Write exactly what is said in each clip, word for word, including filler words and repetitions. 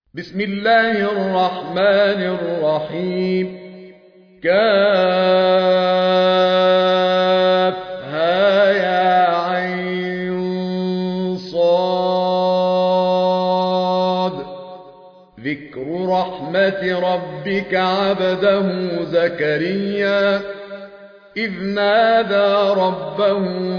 بسم الله الرحمن الرحيم. كافها يا عين صاد. ذكر رحمة ربك عبده زكريا إذ نادى ربه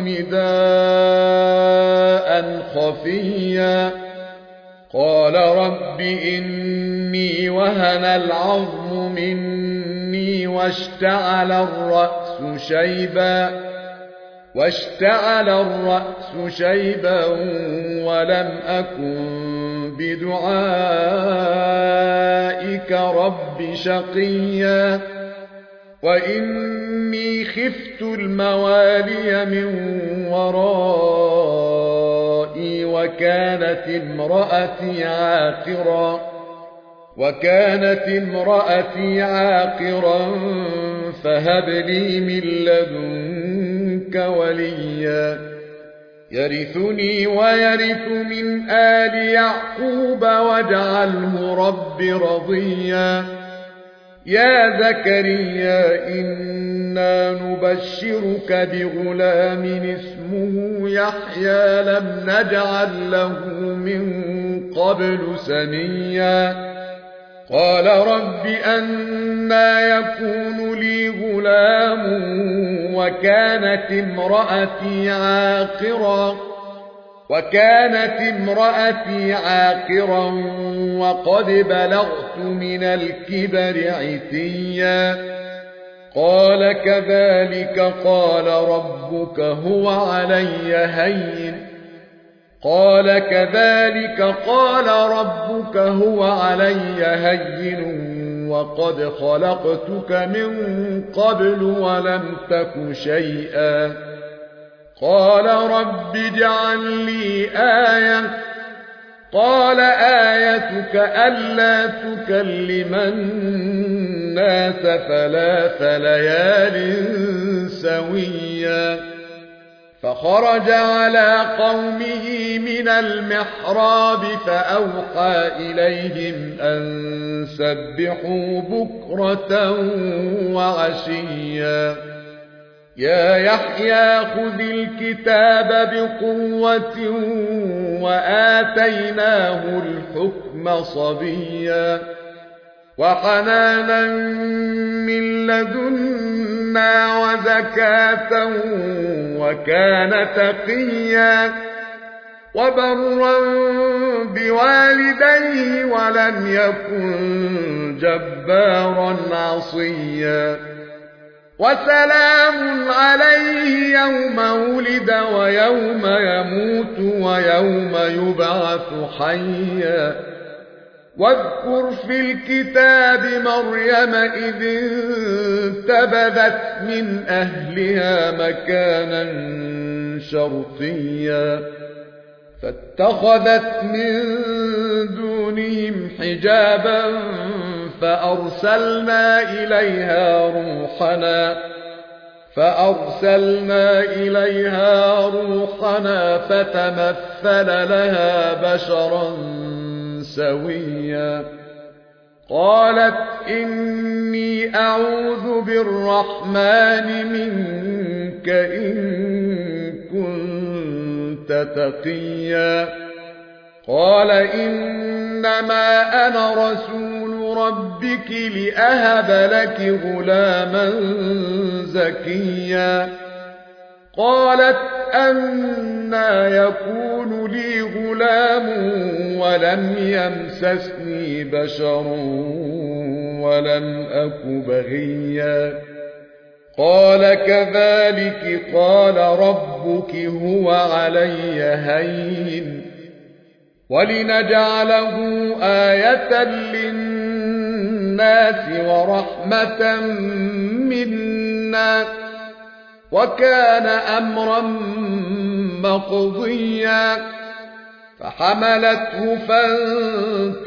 نداء خفيا قال رب إني وهن العظم مني واشتعل الرأس شيبا واشتعل الرأس شيبا ولم أكن بدعائك رب شقيا وإني خفت الموالي من ورائي وكانت امرأتي عاقرا وكانت امرأتي عاقرا فهب لي من لدنك وليا يرثني ويرث من آل يعقوب واجعله رب رضيا. يا زكريا إنا نبشرك بغلام اسمه يحيى لم نجعل له من قبل سميا قال رب أنى يكون لي غلام وكانت امرأتي عاقرا وكانت امرأتي عاقرا وقد بلغت من الكبر عتيا قال كذلك قال ربك هو علي هين قال كذلك قال ربك هو علي هين وقد خلقتك من قبل ولم تك شيئا قال رب اجعل لي آية قال آيتك ألا تكلم الناس ثلاث ليال سويا فخرج على قومه من المحراب فأوحى إليهم أن سبحوا بكرة وعشيا يا يحيى خذ الكتاب بقوة وآتيناه الحكم صبيا وحنانا من لدنا وزكاة وكان تقيا وبرا بوالديه ولم يكن جبارا عصيا وسلام عليه يوم ولد ويوم يموت ويوم يبعث حيا واذكر في الكتاب مريم إذ انتبذت من أهلها مكانا شرقيا فاتخذت من دونهم حجابا فأرسلنا إليها روحنا فأرسلنا إليها روحنا فتمثل لها بشرا سويا قالت إني أعوذ بالرحمن منك إن كنت تقيا قال إنما أنا رسول ربك لأهب لك غلاما زكيا قالت أنى يكون لي غلام ولم يمسسني بشر ولم أك بغيا قال كذلك قال ربك هو علي هين ولنجعله آية للناس ورحمة منا وكان أمرا مقضيا فحملته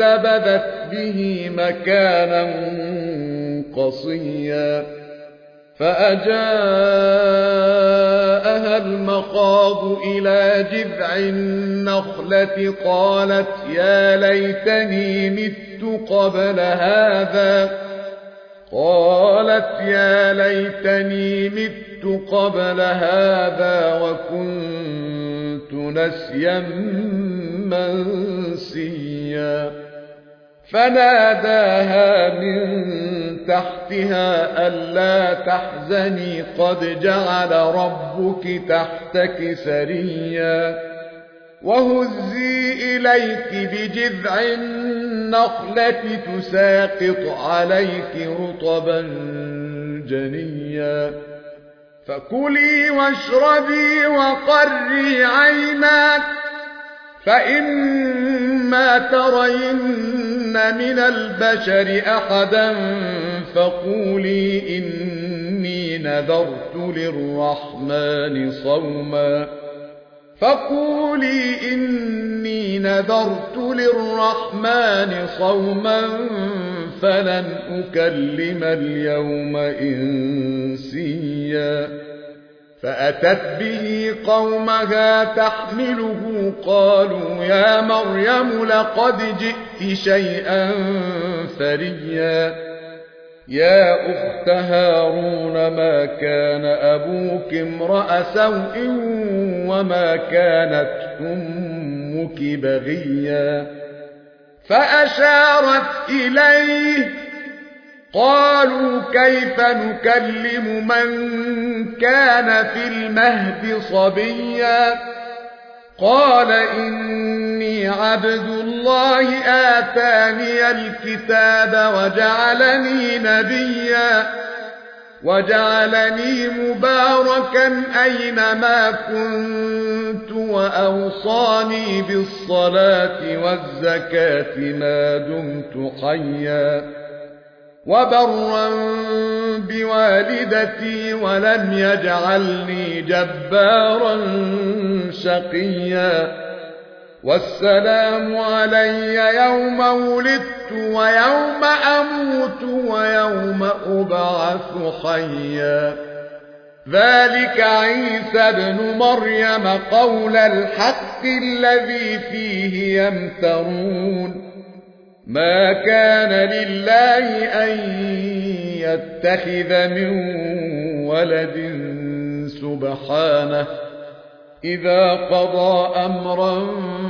فانتبذت به مكانا قصيا فأجاءها المخاض إلى جذع النخلة قالت يا ليتني مت قبل هذا قالت يا ليتني مت قبل هذا وكنت نسيا منسيا فناداها من تحتها ألا تحزني قد جعل ربك تحتك سريا وهزي إليك بجذع النخلة تساقط عليك رطبا جنيا فكلي واشربي وقري عيناك فإما ترين من البشر أحدا فقولي إني نذرت للرحمن صوما فقولي إني نذرت للرحمن صوما فلن أكلم اليوم إنسيا فأتت به قومها تحمله قالوا يا مريم لقد جئت شيئا فريا يا أخت هارون ما كان أبوك امرأ سوء وما كانت أمك بغيا فأشارت إليه قالوا كيف نكلم من كان في المهد صبيا قال إني عبد الله آتاني الكتاب وجعلني نبيا وجعلني مباركا أينما كنت وأوصاني بالصلاة والزكاة ما دمت حيا وبرا بوالدتي ولم يجعلني جبارا شقيا والسلام علي يوم ولدت ويوم أموت ويوم أبعث حيا ذلك عيسى ابن مريم قول الحق الذي فيه يمترون ما كان لله أن يتخذ من ولد سبحانه إذا قضى أمرا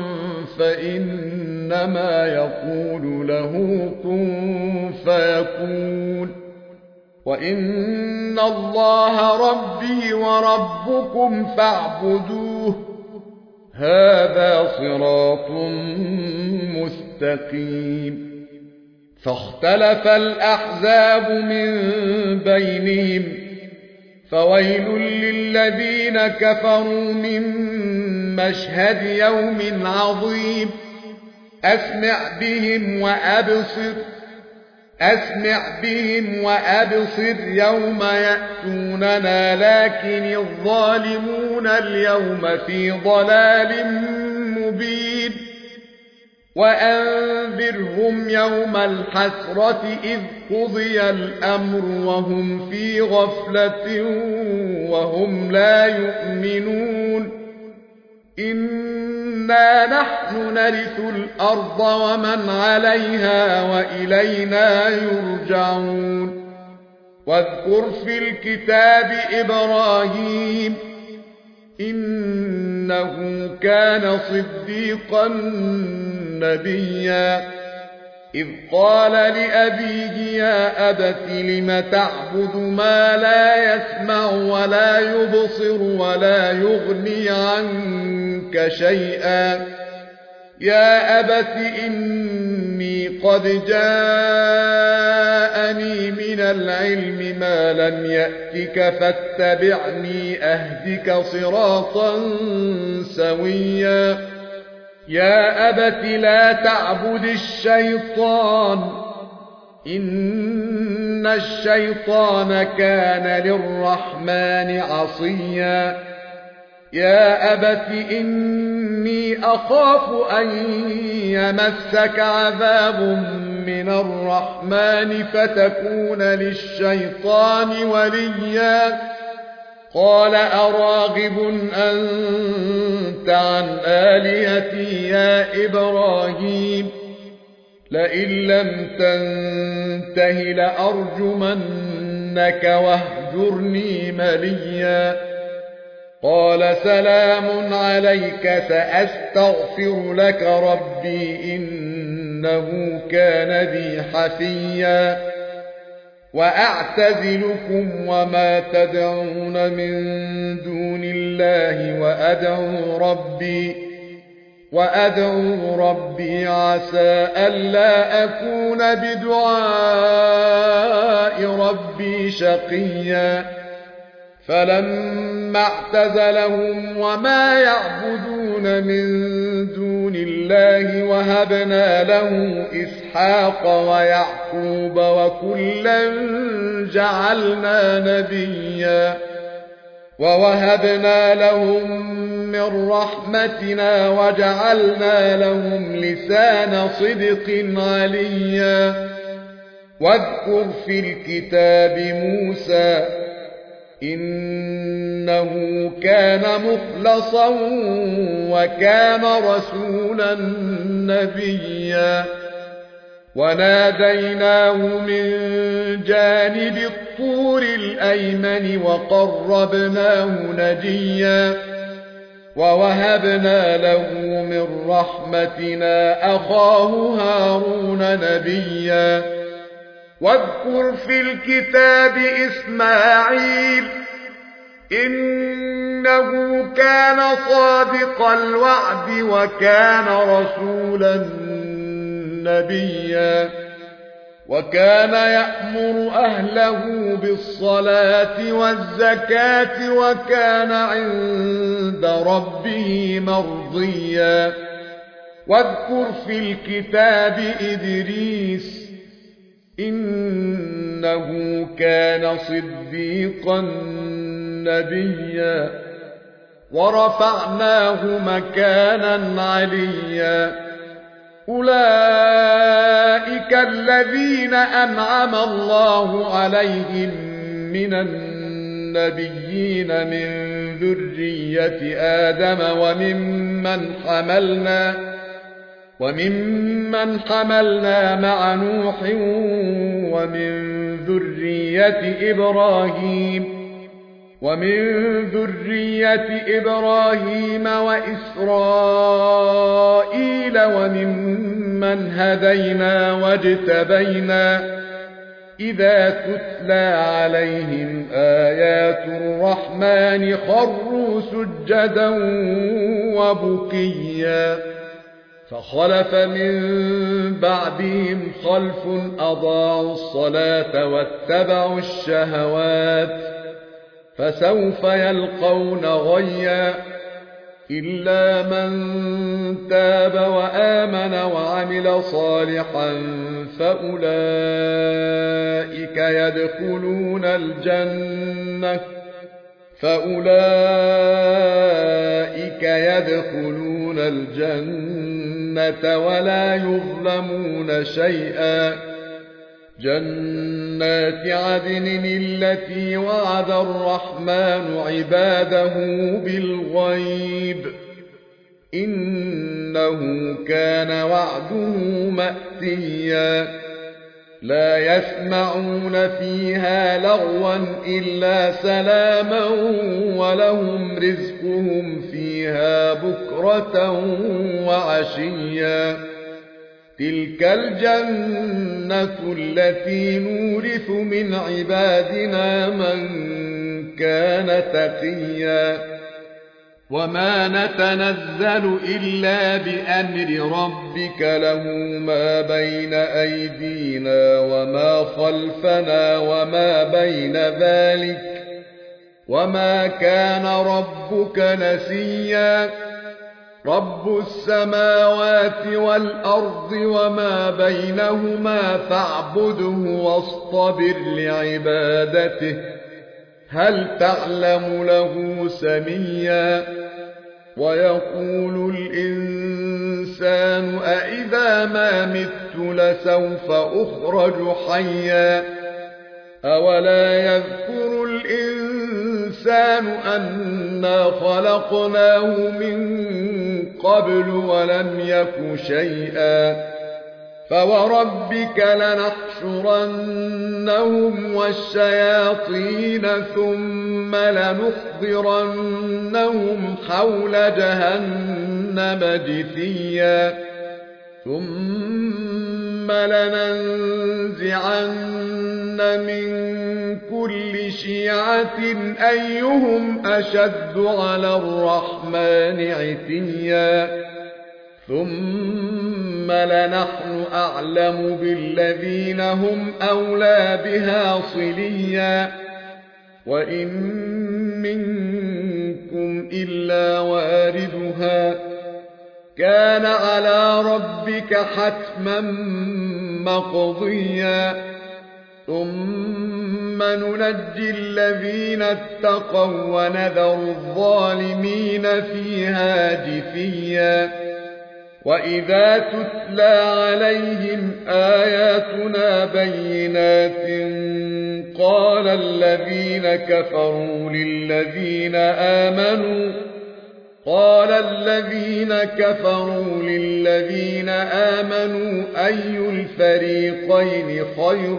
فإنما يقول له كن فيكون وإن الله ربي وربكم فاعبدوه هذا صراط مستقيم فاختلف الأحزاب من بينهم فويل للذين كفروا من مشهد يوم عظيم أسمع بهم وأبصر أسمع بهم وأبصر يوم يأتوننا لكن الظالمون اليوم في ضلال مبين وأنذرهم يوم الحسرة إذ قضي الأمر وهم في غفلة وهم لا يؤمنون إنا نحن نرث الأرض ومن عليها وإلينا يرجعون واذكر في الكتاب إبراهيم إنه كان صديقا نبيا إذ قال لأبيه يا أبت لم تعبد ما لا يسمع ولا يبصر ولا يغني عنك شيئا يا أبت إني قد جاءني من العلم ما لم يأتك فاتبعني أهدك صراطا سويا يا أبت لا تعبد الشيطان إن الشيطان كان للرحمن عصيا يا أبت إني أخاف أن يمسك عذاب من الرحمن فتكون للشيطان وليا قال أراغب أنت عن آلهتي يا إبراهيم لئن لم تنته لأرجمنك واهجرني مليا قال سلام عليك سأستغفر لك ربي إنه كان بي حفيا وأعتزلكم وما تدعون من دون الله وأدعو ربي وأدعو ربي عسى ألا أكون بدعاء ربي شقيا فلما اعتزلهم وما يعبدون من دون الله وهبنا له إسحاق ويعقوب وكلا جعلنا نبيا ووهبنا لهم من رحمتنا وجعلنا لهم لسان صدق عليا واذكر في الكتاب موسى إنه كان مخلصا وكان رسولا نبيا وناديناه من جانب الطور الأيمن وقربناه نجيا ووهبنا له من رحمتنا أخاه هارون نبيا واذكر في الكتاب إسماعيل إنه كان صادق الوعد وكان رسولا نبيا وكان يأمر أهله بالصلاة والزكاة وكان عند ربه مرضيا واذكر في الكتاب إدريس إنه كان صديقا نبيا ورفعناه مكانا عليا أولئك الذين أنعم الله عليهم من النبيين من ذرية آدم وممن حملنا وممن حملنا مع نوح ومن ذرية إبراهيم ومن ذرية إبراهيم وإسرائيل وممن هدينا واجتبينا إذا تتلى عليهم آيات الرحمن خروا سجدا وبكيا فخلف من بعدهم خلف أضاعوا الصلاة واتبعوا الشهوات فسوف يلقون غيا إلا من تاب وآمن وعمل صالحا فأولئك يدخلون الجنة فأولئك يدخلون الجنة ولا يظلمون شيئا جنات عدن التي وعد الرحمن عباده بالغيب إنه كان وعده مأتيا لا يسمعون فيها لغوا إلا سلاما ولهم رزقهم فيها بكرة وعشيا تلك الجنة التي نورث من عبادنا من كان تقيا وما نتنزل إلا بأمر ربك له ما بين أيدينا وما خلفنا وما بين ذلك وما كان ربك نسيا رب السماوات والأرض وما بينهما فاعبده واصطبر لعبادته هل تعلم له سميا ويقول الإنسان أإذا ما مت لسوف أخرج حيا أولا يذكر الإنسان أنا خلقناه من قبل ولم يك شيئا فوربك لنحشرنهم والشياطين ثم لنحضرنهم حول جهنم جثيا ثم لننزعن من كل شيعة أيهم أشد على الرحمن عتيا ثم لنحن أعلم بالذين هم أولى بها صليا وإن منكم إلا واردها كان على ربك حتما مقضيا ثم ننجي الذين اتقوا ونذر الظالمين فيها جثيا وإذا تتلى عليهم آياتنا بينات قال الذين كفروا للذين آمنوا قال الذين كفروا للذين آمنوا أي الفريقين خير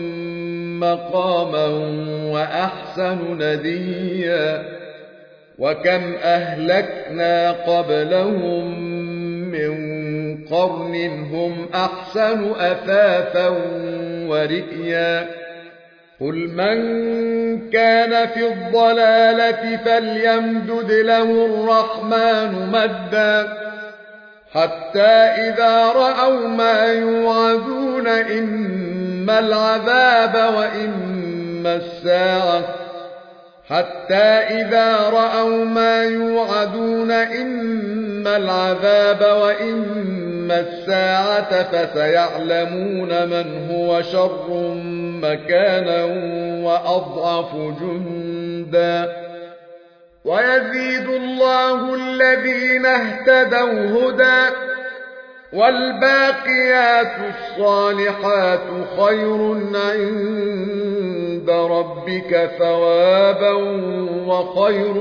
مقاما وأحسن نديا وكم أهلكنا قبلهم من قرن هم أحسن أثاثا ورئيا قل من كان في الضلالة فليمدد له الرحمن مدا حتى إذا رأوا ما يوعدون إما العذاب وإما الساعة حتى إذا رأوا ما يوعدون إما العذاب وإما الساعة فسيعلمون من هو شر مكانا وأضعف جندا ويزيد الله الذين اهتدوا هدى والباقيات الصالحات خير عند ربك ثوابا وخير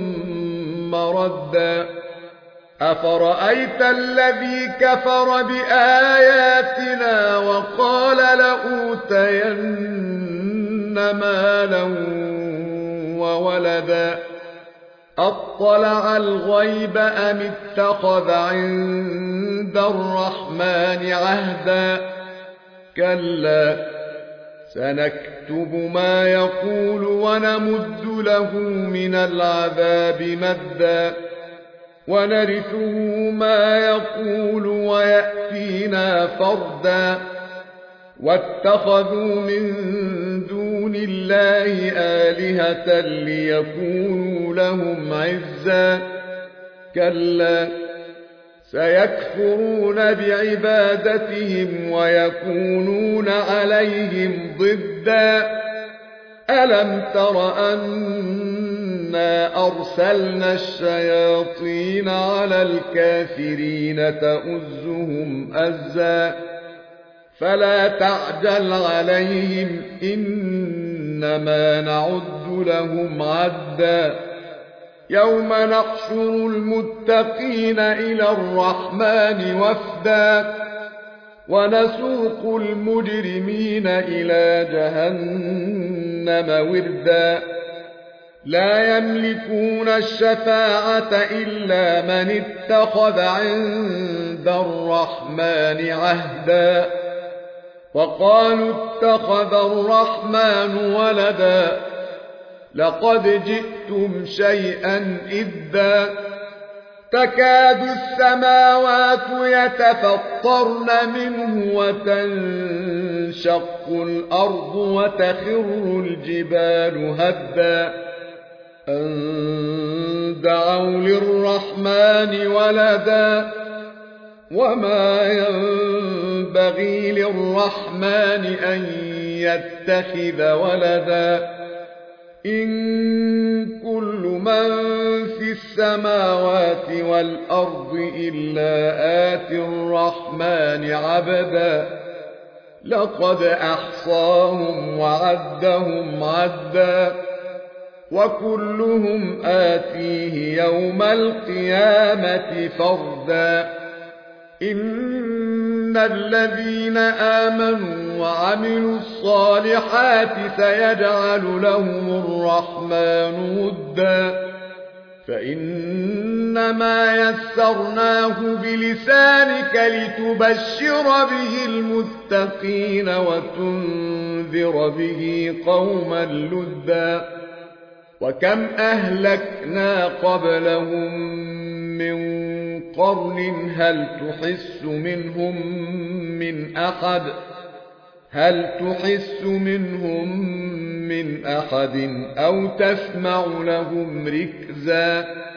مردا أفرأيت الذي كفر بآياتنا وقال لأوتين مالا وولدا أطلع الغيب أم اتخذ عند الرحمن عهدا كلا سنكتب ما يقول ونمد له من العذاب مدا ونرثه ما يقول ويأتينا فردا واتخذوا من دون الله آلهة ليكونوا لهم عزا كلا سيكفرون بعبادتهم ويكونون عليهم ضدا ألم تر أنا أرسلنا الشياطين على الكافرين تؤزهم أزا فلا تعجل عليهم إنما نعد لهم عدا يوم نحشر المتقين إلى الرحمن وفدا ونسوق المجرمين إلى جهنم وردا لا يملكون الشفاعة إلا من اتخذ عند الرحمن عهدا وقالوا اتخذ الرحمن ولدا لقد جئتم شيئا إدا تكاد السماوات يتفطرن منه وتنشق الأرض وتخر الجبال هدا أن دعوا للرحمن ولدا وما ينبغي للرحمن أن يتخذ ولدا إن كل من في السماوات والأرض إلا آتي الرحمن عبدا لقد أحصاهم وعدهم عدا وكلهم آتيه يوم القيامة فردا إن الذين آمنوا وعملوا الصالحات سيجعل لهم الرحمن ودا فإنما يسرناه بلسانك لتبشر به المتقين وتنذر به قوما لدا وكم أهلكنا قبلهم من قرن هل تحس منهم من أحد هل تحس منهم من أحد أو تسمع لهم ركزا